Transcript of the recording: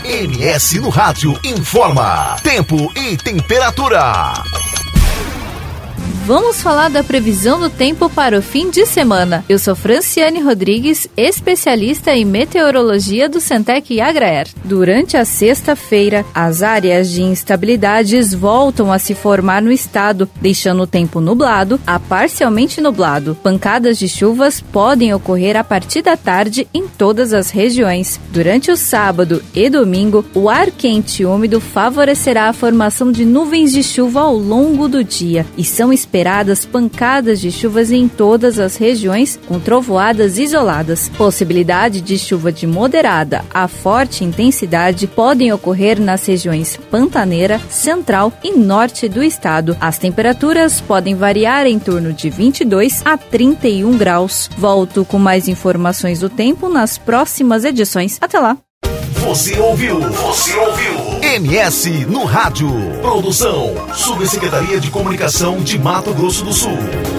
MS no Rádio informa tempo e temperatura. Vamos falar da previsão do tempo para o fim de semana. Eu sou Franciane Rodrigues, especialista em meteorologia do Centec Agraer. Durante a sexta-feira, as áreas de instabilidades voltam a se formar no estado, deixando o tempo nublado a parcialmente nublado. Pancadas de chuvas podem ocorrer a partir da tarde em todas as regiões. Durante o sábado e domingo, o ar quente e úmido favorecerá a formação de nuvens de chuva ao longo do dia e são esperadas pancadas de chuvas em todas as regiões, com trovoadas isoladas. Possibilidade de chuva de moderada a forte intensidade podem ocorrer nas regiões Pantaneira, Central e Norte do estado. As temperaturas podem variar em torno de 22 a 31 graus. Volto com mais informações do tempo nas próximas edições. Até lá! Você ouviu MS no Rádio. Produção, Subsecretaria de Comunicação de Mato Grosso do Sul.